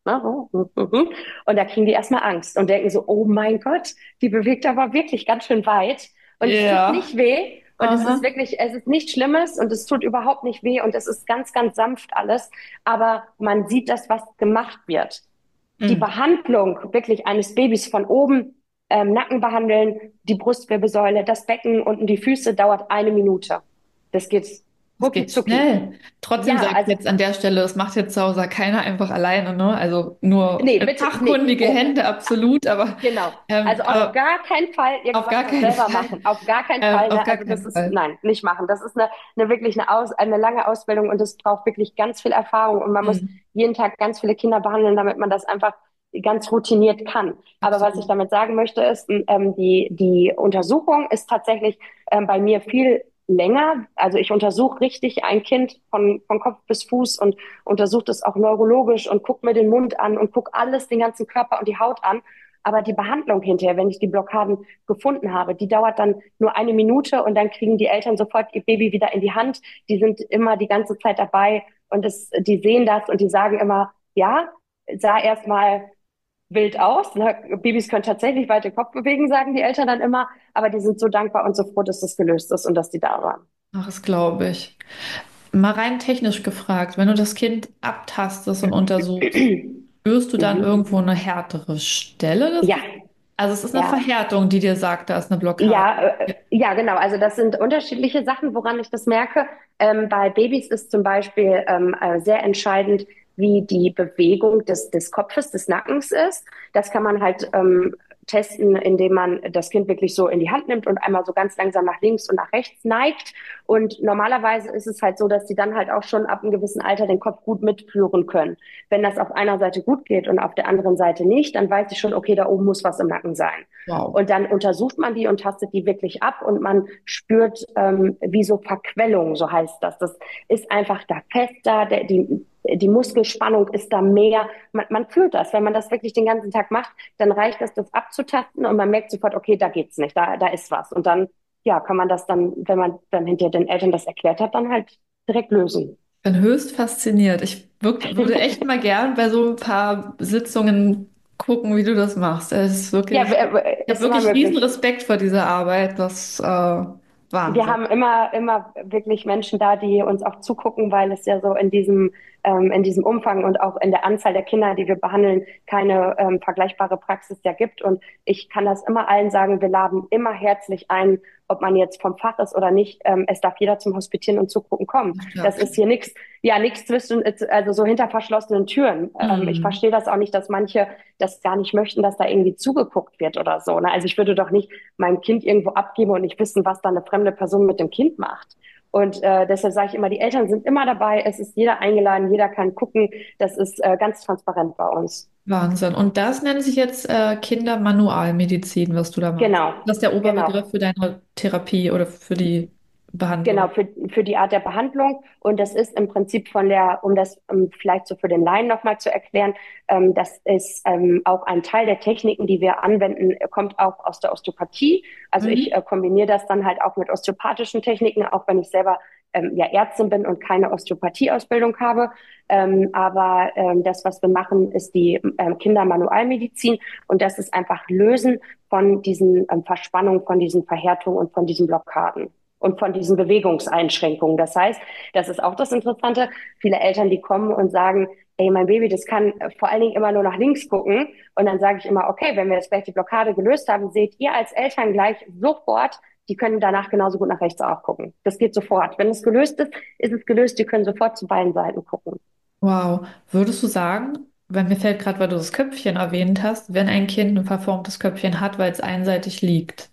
Ne? So, mhm, mhm. Und da kriegen die erstmal Angst und denken so, oh mein Gott, die bewegt aber wirklich ganz schön weit. Und es tut Ja. nicht weh. Und es ist Aha. wirklich, es ist nichts Schlimmes und es tut überhaupt nicht weh und es ist ganz, ganz sanft alles. Aber man sieht das, was gemacht wird. Die Hm. Behandlung wirklich eines Babys von oben, ähm, Nacken behandeln, die Brustwirbelsäule, das Becken und die Füße dauert eine Minute. Das geht Es rucki geht zucki. schnell. Trotzdem Ja, sage ich also, jetzt an der Stelle, das macht jetzt zu Hause keiner einfach alleine, ne? Also nur nee, äh, bitte, nee, fachkundige oh, Hände, absolut, aber, genau. ähm, Also auf aber gar keinen Fall auf irgendwas gar noch keinen selber Fall. machen. Auf gar keinen Ähm, Fall, auf ne? gar Also das keinen ist, Fall. nein, nicht machen. Das ist eine, eine wirklich eine, Aus, eine lange Ausbildung und das braucht wirklich ganz viel Erfahrung und man muss Hm, jeden Tag ganz viele Kinder behandeln, damit man das einfach ganz routiniert kann. Aber was ich absolut. damit sagen möchte, ist, ähm, die, die Untersuchung ist tatsächlich ähm, bei mir viel länger. Also ich untersuche richtig ein Kind von, von Kopf bis Fuß und untersuche das auch neurologisch und gucke mir den Mund an und gucke alles, den ganzen Körper und die Haut an. Aber die Behandlung hinterher, wenn ich die Blockaden gefunden habe, die dauert dann nur eine Minute und dann kriegen die Eltern sofort ihr Baby wieder in die Hand. Die sind immer die ganze Zeit dabei und das, die sehen das und die sagen immer, ja, sah erstmal wild aus. Ne? Babys können tatsächlich weit den Kopf bewegen, sagen die Eltern dann immer, aber die sind so dankbar und so froh, dass das gelöst ist und dass die da waren. Ach, das glaube ich. Mal rein technisch gefragt, wenn du das Kind abtastest und untersuchst, spürst du dann Mhm. irgendwo eine härtere Stelle? Des- Ja, Also es ist eine ja. Verhärtung, die dir sagt, da ist eine Blockade. Ja, äh, ja, genau. Also das sind unterschiedliche Sachen, woran ich das merke. Ähm, bei Babys ist zum Beispiel ähm, äh, sehr entscheidend, wie die Bewegung des, des Kopfes, des Nackens ist. Das kann man halt ähm, testen, indem man das Kind wirklich so in die Hand nimmt und einmal so ganz langsam nach links und nach rechts neigt. Und normalerweise ist es halt so, dass die dann halt auch schon ab einem gewissen Alter den Kopf gut mitführen können. Wenn das auf einer Seite gut geht und auf der anderen Seite nicht, dann weiß ich schon, okay, da oben muss was im Nacken sein. Wow. Und dann untersucht man die und tastet die wirklich ab und man spürt, ähm, wie so Verquellung, so heißt das. Das ist einfach da fester, der, die, die Muskelspannung ist da mehr. Man, man fühlt das. Wenn man das wirklich den ganzen Tag macht, dann reicht das, das abzutasten und man merkt sofort, okay, da geht's nicht, da, da ist was. Und dann, ja, kann man das dann, wenn man dann hinter den Eltern das erklärt hat, dann halt direkt lösen. Bin höchst fasziniert. Ich wirk- würde echt mal gern bei so ein paar Sitzungen gucken, wie du das machst. Es ist Ja, wirklich, ich habe ist immer wirklich riesen möglich. Respekt vor dieser Arbeit. Das äh, Wir Wahnsinn. haben immer, immer wirklich Menschen da, die uns auch zugucken, weil es ja so in diesem, ähm, in diesem Umfang und auch in der Anzahl der Kinder, die wir behandeln, keine ähm, vergleichbare Praxis ja gibt. Und ich kann das immer allen sagen, wir laden immer herzlich ein, ob man jetzt vom Fach ist oder nicht. Ähm, es darf jeder zum Hospitieren und Zugucken kommen. Das Stark. ist hier nichts, ja, nichts zwischen, also so hinter verschlossenen Türen. Ähm, ich Hm. verstehe das auch nicht, dass manche das gar nicht möchten, dass da irgendwie zugeguckt wird oder so. Ne? Also ich würde doch nicht mein Kind irgendwo abgeben und nicht wissen, was da eine fremde Person mit dem Kind macht. Und äh, deshalb sage ich immer, die Eltern sind immer dabei, es ist jeder eingeladen, jeder kann gucken. Das ist äh, ganz transparent bei uns. Wahnsinn. Und das nennt sich jetzt äh, Kindermanualmedizin, was du da machst. Genau, Das ist der genau. Oberbegriff für deine Therapie oder für die Genau, Behandlung. für, für die Art der Behandlung. Und das ist im Prinzip von der, um das um vielleicht so für den Laien nochmal zu erklären, ähm, das ist ähm, auch ein Teil der Techniken, die wir anwenden, äh, kommt auch aus der Osteopathie. Also ich Mhm. äh, kombiniere das dann halt auch mit osteopathischen Techniken, auch wenn ich selber ähm, ja Ärztin bin und keine Osteopathieausbildung habe. Ähm, aber ähm, das, was wir machen, ist die ähm, Kindermanualmedizin. Und das ist einfach Lösen von diesen ähm, Verspannungen, von diesen Verhärtungen und von diesen Blockaden und von diesen Bewegungseinschränkungen. Das heißt, das ist auch das Interessante, viele Eltern, die kommen und sagen, ey, mein Baby, das kann vor allen Dingen immer nur nach links gucken. Und dann sage ich immer, okay, wenn wir jetzt gleich die Blockade gelöst haben, seht ihr als Eltern gleich sofort, die können danach genauso gut nach rechts auch gucken. Das geht sofort. Wenn es gelöst ist, ist es gelöst. Die können sofort zu beiden Seiten gucken. Wow. Würdest du sagen, weil mir fällt gerade, weil du das Köpfchen erwähnt hast, wenn ein Kind ein verformtes Köpfchen hat, weil es einseitig liegt,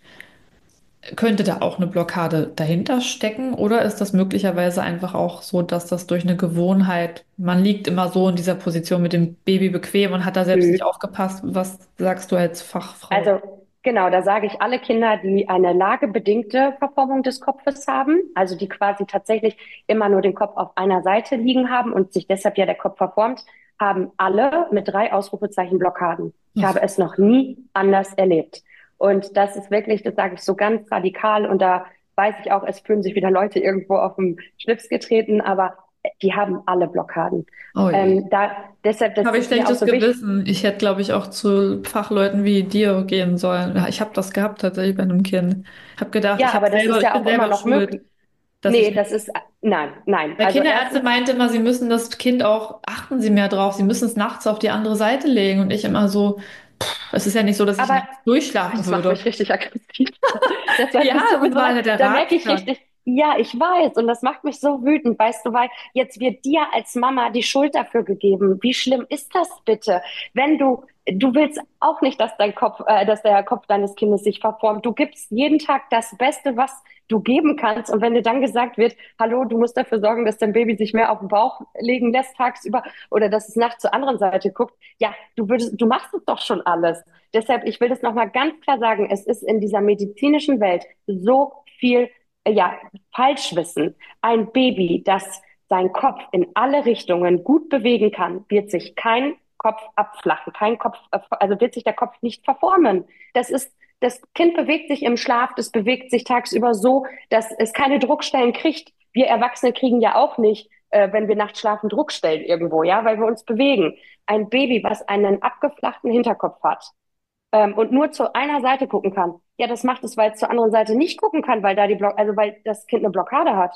könnte da auch eine Blockade dahinter stecken? Oder ist das möglicherweise einfach auch so, dass das durch eine Gewohnheit, man liegt immer so in dieser Position mit dem Baby bequem und hat da selbst nicht Mhm. aufgepasst? Was sagst du als Fachfrau? Also genau, da sage ich alle Kinder, die eine lagebedingte Verformung des Kopfes haben, also die quasi tatsächlich immer nur den Kopf auf einer Seite liegen haben und sich deshalb ja der Kopf verformt, haben alle mit drei Ausrufezeichen Blockaden. Ich habe es noch nie anders erlebt. Und das ist wirklich, das sage ich so ganz radikal und da weiß ich auch, es fühlen sich wieder Leute irgendwo auf den Schlips getreten, aber die haben alle Blockaden. Oh je. Ähm, da, deshalb, das Habe ich ist mir auch schlechtes so wichtig. Gewissen. Ich hätte, glaube ich, auch zu Fachleuten wie dir gehen sollen. Ja, ich habe das gehabt tatsächlich bei einem Kind. Habe gedacht, Ja, ich habe aber das ist selber, ich ja bin auch immer selber noch schuld, möglich. dass ich Nee, nicht. das ist, nein, nein. Der Also Kinderärztin erstens, meinte immer, sie müssen das Kind auch, achten Sie mehr drauf, Sie müssen es nachts auf die andere Seite legen. Und ich immer so, es ist ja nicht so, dass ich aber nachts durchschlafen das macht mich würde. richtig aggressiv. Deshalb Ja, bist du das mir so war leid. halt der Da merke ich Ratschlag. richtig, ja, ich weiß. Und das macht mich so wütend, weißt du, weil jetzt wird dir als Mama die Schuld dafür gegeben. Wie schlimm ist das bitte? Wenn du, du willst auch nicht, dass dein Kopf, äh, dass der Kopf deines Kindes sich verformt. Du gibst jeden Tag das Beste, was du geben kannst. Und wenn dir dann gesagt wird, hallo, du musst dafür sorgen, dass dein Baby sich mehr auf den Bauch legen lässt tagsüber oder dass es nachts zur anderen Seite guckt, ja, du würdest, du machst es doch schon alles. Deshalb, ich will das nochmal ganz klar sagen, es ist in dieser medizinischen Welt so viel, äh, ja, Falschwissen. Ein Baby, das seinen Kopf in alle Richtungen gut bewegen kann, wird sich kein Kopf abflachen, kein Kopf, äh, also wird sich der Kopf nicht verformen. Das ist, das Kind bewegt sich im Schlaf, das bewegt sich tagsüber so, dass es keine Druckstellen kriegt. Wir Erwachsene kriegen ja auch nicht, äh, wenn wir nachts schlafen, Druckstellen irgendwo, ja, weil wir uns bewegen. Ein Baby, was einen abgeflachten Hinterkopf hat, ähm, und nur zu einer Seite gucken kann. Ja, das macht es, weil es zur anderen Seite nicht gucken kann, weil da die Block, also weil das Kind eine Blockade hat.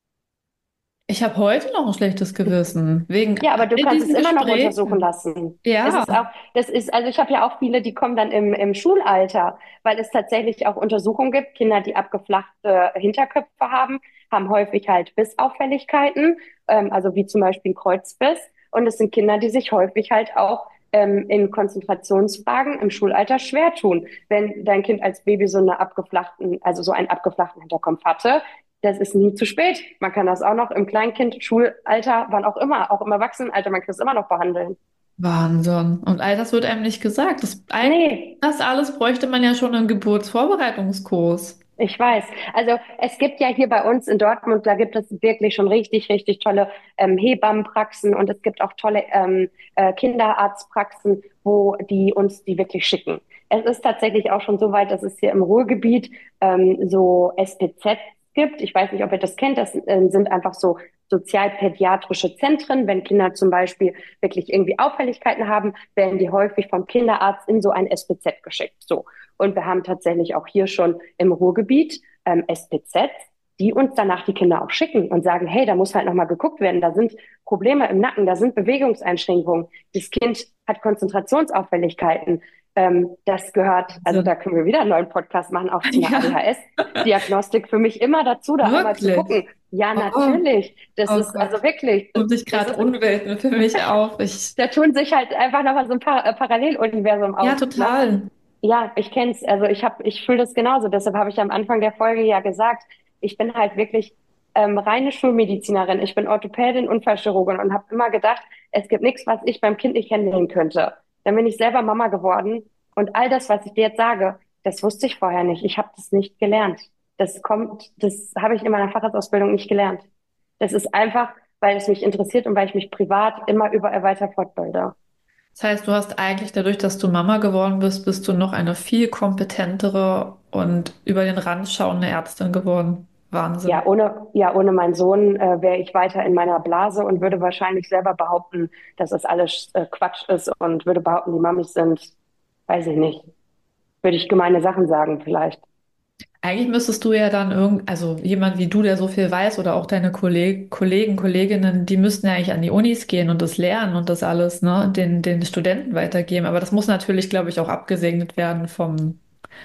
Ich habe heute noch ein schlechtes Gewissen wegen Ja, aber du all kannst es diesen immer noch untersuchen Gesprächen. lassen. Es Ja, ist auch, das ist, also ich habe ja auch viele, die kommen dann im, im Schulalter, weil es tatsächlich auch Untersuchungen gibt. Kinder, die abgeflachte Hinterköpfe haben, haben häufig halt Bissauffälligkeiten, ähm, also wie zum Beispiel ein Kreuzbiss. Und es sind Kinder, die sich häufig halt auch ähm, in Konzentrationsfragen im Schulalter schwer tun. Wenn dein Kind als Baby so eine abgeflachten, also so einen abgeflachten Hinterkopf hatte, das ist nie zu spät. Man kann das auch noch im Kleinkind, Schulalter, wann auch immer, auch im Erwachsenenalter, man kann es immer noch behandeln. Wahnsinn. Und all das wird einem nicht gesagt. Das, eigentlich, Nee, das alles bräuchte man ja schon im Geburtsvorbereitungskurs. ich weiß. Also es gibt ja hier bei uns in Dortmund, da gibt es wirklich schon richtig, richtig tolle ähm, Hebammenpraxen und es gibt auch tolle ähm, äh, Kinderarztpraxen, wo die uns die wirklich schicken. Es ist tatsächlich auch schon so weit, dass es hier im Ruhrgebiet ähm, so S P Z gibt. Ich weiß nicht, ob ihr das kennt. Das ähm, sind einfach so sozialpädiatrische Zentren. Wenn Kinder zum Beispiel wirklich irgendwie Auffälligkeiten haben, werden die häufig vom Kinderarzt in so ein S P Z geschickt. So. Und wir haben tatsächlich auch hier schon im Ruhrgebiet ähm, S P Z, die uns danach die Kinder auch schicken und sagen, hey, da muss halt nochmal geguckt werden, da sind Probleme im Nacken, da sind Bewegungseinschränkungen, das Kind hat Konzentrationsauffälligkeiten. Ähm, das gehört, also da Wahnsinn. können wir wieder einen neuen Podcast machen, auch zu einer Ja, A D H S-Diagnostik für mich immer dazu, da einmal zu wirklich. gucken. Ja, Oh, natürlich. Das oh ist also Gott. wirklich, Tun sich das gerade ist, Unwelten für mich auf. Ich, da tun sich halt einfach nochmal so ein paar äh, Paralleluniversum ja, auf, ne? total. Ja, ich kenn's. Also ich habe, ich fühle das genauso. Deshalb habe ich am Anfang der Folge ja gesagt, ich bin halt wirklich ähm, reine Schulmedizinerin. Ich bin Orthopädin, Unfallchirurgin und habe immer gedacht, es gibt nichts, was ich beim Kind nicht handeln könnte. Dann bin ich selber Mama geworden und all das, was ich dir jetzt sage, das wusste ich vorher nicht. Ich habe das nicht gelernt. Das kommt, das habe ich in meiner Facharztausbildung nicht gelernt. Das ist einfach, weil es mich interessiert und weil ich mich privat immer überall weiter fortbilde. Das heißt, du hast eigentlich dadurch, dass du Mama geworden bist, bist du noch eine viel kompetentere und über den Rand schauende Ärztin geworden. Wahnsinn. Ja, ohne, ja, ohne meinen Sohn äh, wäre ich weiter in meiner Blase und würde wahrscheinlich selber behaupten, dass das alles äh, Quatsch ist und würde behaupten, die Mamis sind, weiß ich nicht, würde ich gemeine Sachen sagen vielleicht. Eigentlich müsstest du ja dann irgend, also jemand wie du, der so viel weiß, oder auch deine Kolleg Kollegen, Kolleginnen, die müssten ja eigentlich an die Unis gehen und das lernen und das alles, ne, den, den Studenten weitergeben. Aber das muss natürlich, glaube ich, auch abgesegnet werden vom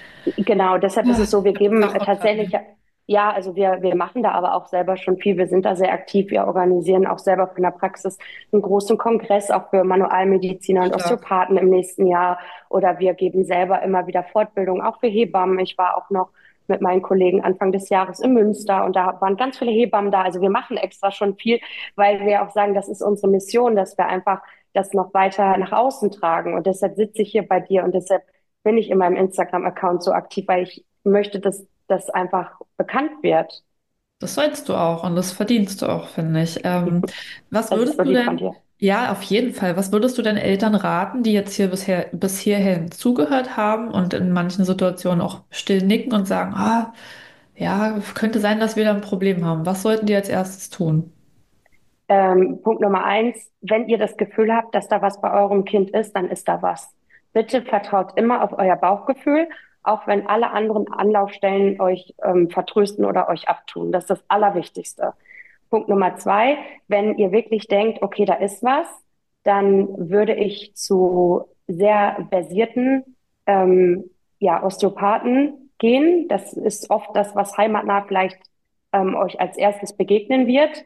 Genau, deshalb ist ah, es so, wir geben äh, Fachverteilung. tatsächlich, ja, also wir, wir machen da aber auch selber schon viel. Wir sind da sehr aktiv. Wir organisieren auch selber von der Praxis einen großen Kongress, auch für Manualmediziner und Stark. Osteopathen im nächsten Jahr. Oder wir geben selber immer wieder Fortbildung, auch für Hebammen. Ich war auch noch mit meinen Kollegen Anfang des Jahres in Münster und da waren ganz viele Hebammen da. Also wir machen extra schon viel, weil wir auch sagen, das ist unsere Mission, dass wir einfach das noch weiter nach außen tragen. Und deshalb sitze ich hier bei dir und deshalb bin ich in meinem Instagram-Account so aktiv, weil ich möchte, dass das einfach bekannt wird. Das sollst du auch und das verdienst du auch, finde ich. Ähm, was Das ist würdest so du lieb von denn, dir. ja, auf jeden Fall, was würdest du denn Eltern raten, die jetzt hier bisher, bis hierhin zugehört haben und in manchen Situationen auch still nicken und sagen, ah, ja, könnte sein, dass wir da ein Problem haben. Was sollten die als erstes tun? Ähm, Punkt Nummer eins, wenn ihr das Gefühl habt, dass da was bei eurem Kind ist, dann ist da was. Bitte vertraut immer auf euer Bauchgefühl, auch wenn alle anderen Anlaufstellen euch ähm, vertrösten oder euch abtun. Das ist das Allerwichtigste. Punkt Nummer zwei, wenn ihr wirklich denkt, okay, da ist was, dann würde ich zu sehr versierten ähm, ja, Osteopathen gehen. Das ist oft das, was heimatnah vielleicht ähm, euch als erstes begegnen wird.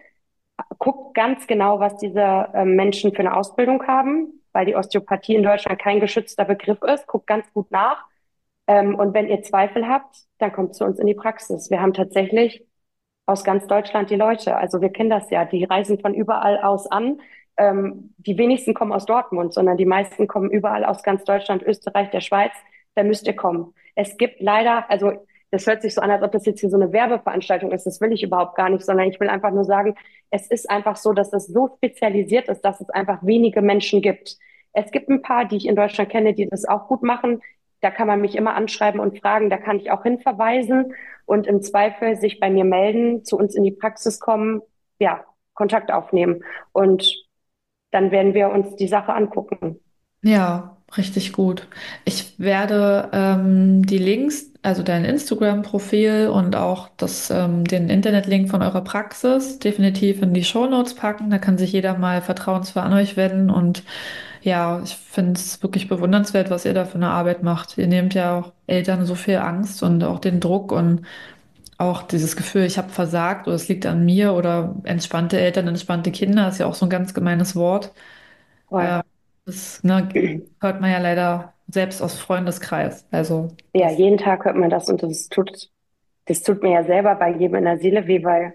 Guckt ganz genau, was diese ähm, Menschen für eine Ausbildung haben, weil die Osteopathie in Deutschland kein geschützter Begriff ist. Guckt ganz gut nach. Ähm, und wenn ihr Zweifel habt, dann kommt zu uns in die Praxis. Wir haben tatsächlich aus ganz Deutschland die Leute. Also wir kennen das ja. Die reisen von überall aus an. Ähm, die wenigsten kommen aus Dortmund, sondern die meisten kommen überall aus ganz Deutschland, Österreich, der Schweiz. Da müsst ihr kommen. Es gibt leider, also das hört sich so an, als ob das jetzt hier so eine Werbeveranstaltung ist. Das will ich überhaupt gar nicht, sondern ich will einfach nur sagen, es ist einfach so, dass es so spezialisiert ist, dass es einfach wenige Menschen gibt. Es gibt ein paar, die ich in Deutschland kenne, die das auch gut machen. Da kann man mich immer anschreiben und fragen, da kann ich auch hinverweisen und im Zweifel sich bei mir melden, zu uns in die Praxis kommen, ja, Kontakt aufnehmen. Und dann werden wir uns die Sache angucken. Ja, richtig gut. Ich werde ähm, die Links, also dein Instagram-Profil und auch das, ähm, den Internetlink von eurer Praxis definitiv in die Shownotes packen. Da kann sich jeder mal vertrauensvoll an euch wenden. Und ja, ich finde es wirklich bewundernswert, was ihr da für eine Arbeit macht. Ihr nehmt ja auch Eltern so viel Angst und auch den Druck und auch dieses Gefühl, ich habe versagt oder es liegt an mir oder entspannte Eltern, entspannte Kinder ist ja auch so ein ganz gemeines Wort. Voll. Ja, das, ne, hört man ja leider selbst aus Freundeskreis. Also Ja, das, jeden Tag hört man das und das tut, das tut mir ja selber bei jedem in der Seele weh, weil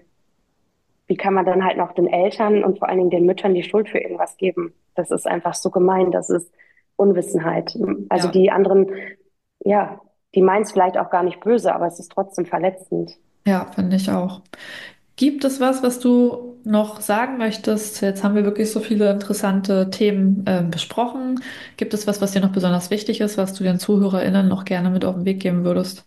wie kann man dann halt noch den Eltern und vor allen Dingen den Müttern die Schuld für irgendwas geben? Das ist einfach so gemein, das ist Unwissenheit. Also ja, die anderen, ja, die meinen es vielleicht auch gar nicht böse, aber es ist trotzdem verletzend. ja, finde ich auch. Gibt es was, was du noch sagen möchtest? Jetzt haben wir wirklich so viele interessante Themen äh, besprochen. Gibt es was, was dir noch besonders wichtig ist, was du den ZuhörerInnen noch gerne mit auf den Weg geben würdest?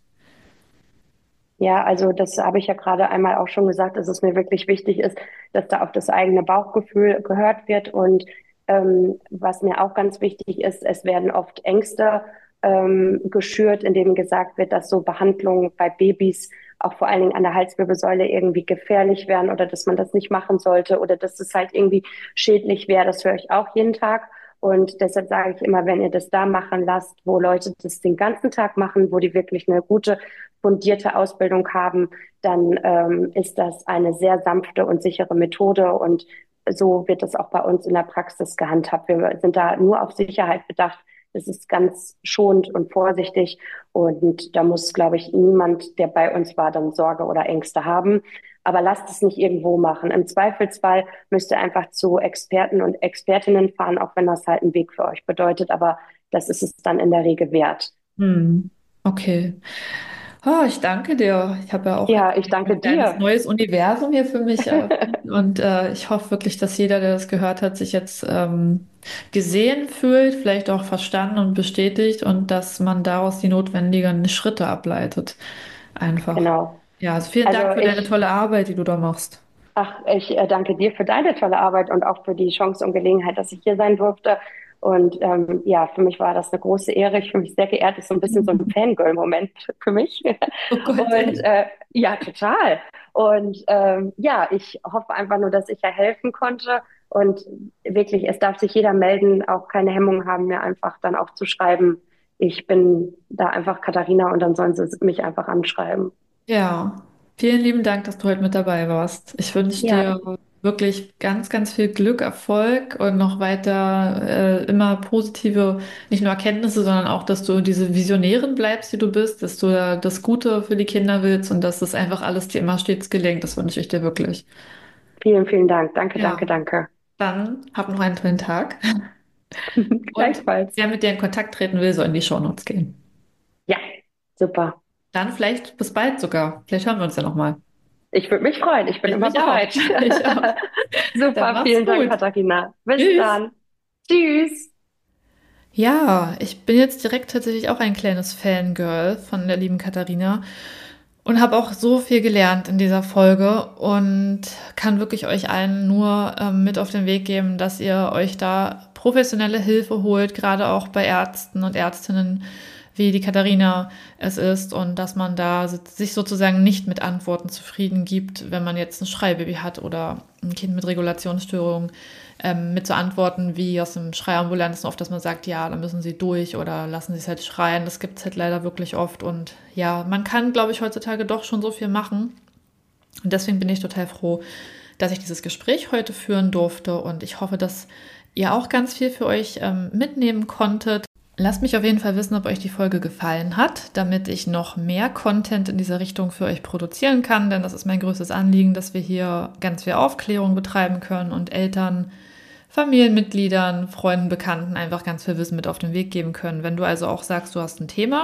Ja, also das habe ich ja gerade einmal auch schon gesagt, dass es mir wirklich wichtig ist, dass da auf das eigene Bauchgefühl gehört wird. Und ähm, was mir auch ganz wichtig ist, es werden oft Ängste ähm, geschürt, indem gesagt wird, dass so Behandlungen bei Babys auch vor allen Dingen an der Halswirbelsäule irgendwie gefährlich wären oder dass man das nicht machen sollte oder dass es halt irgendwie schädlich wäre. Das höre ich auch jeden Tag. Und deshalb sage ich immer, wenn ihr das da machen lasst, wo Leute das den ganzen Tag machen, wo die wirklich eine gute fundierte Ausbildung haben, dann ähm, ist das eine sehr sanfte und sichere Methode und so wird es auch bei uns in der Praxis gehandhabt. Wir sind da nur auf Sicherheit bedacht. Es ist ganz schonend und vorsichtig und da muss, glaube ich, niemand, der bei uns war, dann Sorge oder Ängste haben. Aber lasst es nicht irgendwo machen. Im Zweifelsfall müsst ihr einfach zu Experten und Expertinnen fahren, auch wenn das halt einen Weg für euch bedeutet. Aber das ist es dann in der Regel wert. Hm. Okay. Oh, ich danke dir. Ich habe ja auch Ja, jetzt ich danke ein kleines dir. neues Universum hier für mich eröffnet. Und äh, ich hoffe wirklich, dass jeder, der das gehört hat, sich jetzt ähm, gesehen fühlt, vielleicht auch verstanden und bestätigt und dass man daraus die notwendigen Schritte ableitet. Einfach. Genau. Ja, also vielen Also Dank für deine ich, tolle Arbeit, die du da machst. ach, ich äh, danke dir für deine tolle Arbeit und auch für die Chance und Gelegenheit, dass ich hier sein durfte. Und ähm, ja, für mich war das eine große Ehre. Ich fühle mich sehr geehrt. Das ist so ein bisschen so ein Fangirl-Moment für mich. Oh Gott, Und ey. äh, ja, total. Und ähm, ja, ich hoffe einfach nur, dass ich ja helfen konnte. Und wirklich, es darf sich jeder melden, auch keine Hemmung haben, mir einfach dann auch zu schreiben. Ich bin da einfach Katharina und dann sollen sie mich einfach anschreiben. Ja, vielen lieben Dank, dass du heute mit dabei warst. Ich wünsche Ja, dir wirklich ganz, ganz viel Glück, Erfolg und noch weiter äh, immer positive, nicht nur Erkenntnisse, sondern auch, dass du diese Visionärin bleibst, die du bist, dass du da das Gute für die Kinder willst und dass das einfach alles dir immer stets gelingt. Das wünsche ich dir wirklich. vielen, vielen Dank. Danke, danke, Ja, danke. dann hab noch einen tollen Tag und Gleichfalls. wer mit dir in Kontakt treten will, soll in die Shownotes gehen. Ja, super. Dann vielleicht bis bald sogar. Vielleicht hören wir uns ja nochmal. Ich würde mich freuen. Ich bin Ich immer mich auch. bereit. Ich auch. Dann Super, mach's vielen Dank, gut. Katharina. Bis Tschüss. dann. Tschüss. Ja, ich bin jetzt direkt tatsächlich auch ein kleines Fangirl von der lieben Katharina. und habe auch so viel gelernt in dieser Folge und kann wirklich euch allen nur ähm, mit auf den Weg geben, dass ihr euch da professionelle Hilfe holt, gerade auch bei Ärzten und Ärztinnen, wie die Katharina es ist, und dass man da sich sozusagen nicht mit Antworten zufrieden gibt, wenn man jetzt ein Schreibaby hat oder ein Kind mit Regulationsstörungen, ähm, mit so Antworten wie aus dem Schreiambulanzen oft, dass man sagt, ja, dann müssen sie durch oder lassen sie es halt schreien. Das gibt es halt leider wirklich oft und ja, man kann, glaube ich, heutzutage doch schon so viel machen und deswegen bin ich total froh, dass ich dieses Gespräch heute führen durfte und ich hoffe, dass ihr auch ganz viel für euch ähm, mitnehmen konntet. Lasst mich auf jeden Fall wissen, ob euch die Folge gefallen hat, damit ich noch mehr Content in dieser Richtung für euch produzieren kann, denn das ist mein größtes Anliegen, dass wir hier ganz viel Aufklärung betreiben können und Eltern, Familienmitgliedern, Freunden, Bekannten einfach ganz viel Wissen mit auf den Weg geben können. Wenn du also auch sagst, du hast ein Thema,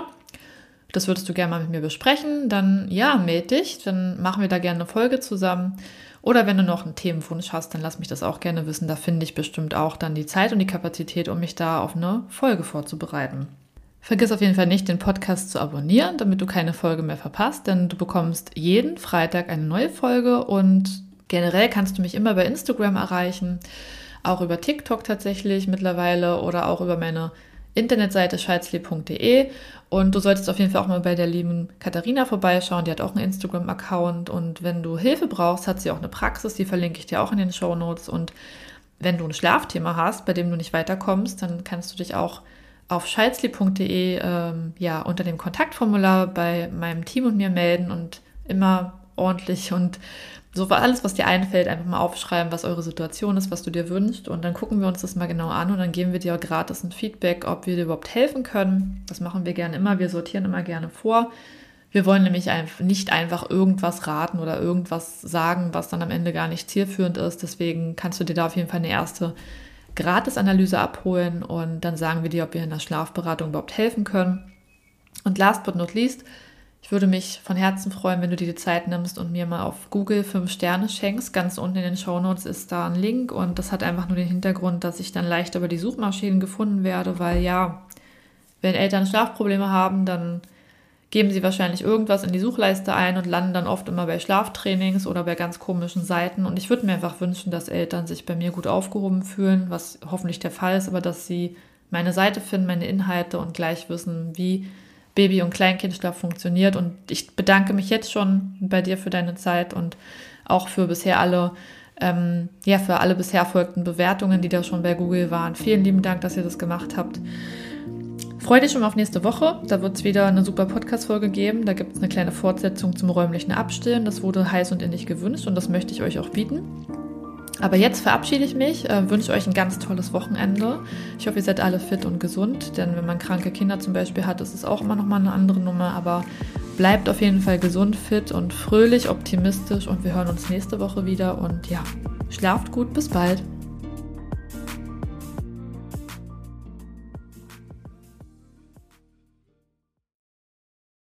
das würdest du gerne mal mit mir besprechen, dann ja, melde dich, dann machen wir da gerne eine Folge zusammen. Oder wenn du noch einen Themenwunsch hast, dann lass mich das auch gerne wissen. Da finde ich bestimmt auch dann die Zeit und die Kapazität, um mich da auf eine Folge vorzubereiten. Vergiss auf jeden Fall nicht, den Podcast zu abonnieren, damit du keine Folge mehr verpasst, denn du bekommst jeden Freitag eine neue Folge und generell kannst du mich immer bei Instagram erreichen, auch über TikTok tatsächlich mittlerweile oder auch über meine Internetseite scheizli punkt de und du solltest auf jeden Fall auch mal bei der lieben Katharina vorbeischauen, die hat auch einen Instagram-Account und wenn du Hilfe brauchst, hat sie auch eine Praxis, die verlinke ich dir auch in den Shownotes und wenn du ein Schlafthema hast, bei dem du nicht weiterkommst, dann kannst du dich auch auf scheizli punkt de ähm, ja, unter dem Kontaktformular bei meinem Team und mir melden und immer ordentlich und so alles, was dir einfällt, einfach mal aufschreiben, was eure Situation ist, was du dir wünschst und dann gucken wir uns das mal genau an und dann geben wir dir gratis ein Feedback, ob wir dir überhaupt helfen können. Das machen wir gerne immer, wir sortieren immer gerne vor. Wir wollen nämlich nicht einfach irgendwas raten oder irgendwas sagen, was dann am Ende gar nicht zielführend ist. Deswegen kannst du dir da auf jeden Fall eine erste Gratis-Analyse abholen und dann sagen wir dir, ob wir in der Schlafberatung überhaupt helfen können. Und last but not least, ich würde mich von Herzen freuen, wenn du dir die Zeit nimmst und mir mal auf Google fünf Sterne schenkst. Ganz unten in den Shownotes ist da ein Link und das hat einfach nur den Hintergrund, dass ich dann leicht über die Suchmaschinen gefunden werde, weil ja, wenn Eltern Schlafprobleme haben, dann geben sie wahrscheinlich irgendwas in die Suchleiste ein und landen dann oft immer bei Schlaftrainings oder bei ganz komischen Seiten. Und ich würde mir einfach wünschen, dass Eltern sich bei mir gut aufgehoben fühlen, was hoffentlich der Fall ist, aber dass sie meine Seite finden, meine Inhalte und gleich wissen, wie Baby- und Kleinkindschlaf funktioniert und ich bedanke mich jetzt schon bei dir für deine Zeit und auch für bisher alle, ähm, ja, für alle bisher erfolgten Bewertungen, die da schon bei Google waren. Vielen lieben Dank, dass ihr das gemacht habt. Freue dich schon auf nächste Woche, da wird es wieder eine super Podcast-Folge geben, da gibt es eine kleine Fortsetzung zum räumlichen Abstillen, das wurde heiß und innig gewünscht und das möchte ich euch auch bieten. Aber jetzt verabschiede ich mich, äh, wünsche euch ein ganz tolles Wochenende. Ich hoffe, ihr seid alle fit und gesund, denn wenn man kranke Kinder zum Beispiel hat, ist es auch immer noch mal eine andere Nummer. Aber bleibt auf jeden Fall gesund, fit und fröhlich, optimistisch und wir hören uns nächste Woche wieder. Und ja, schlaft gut, bis bald.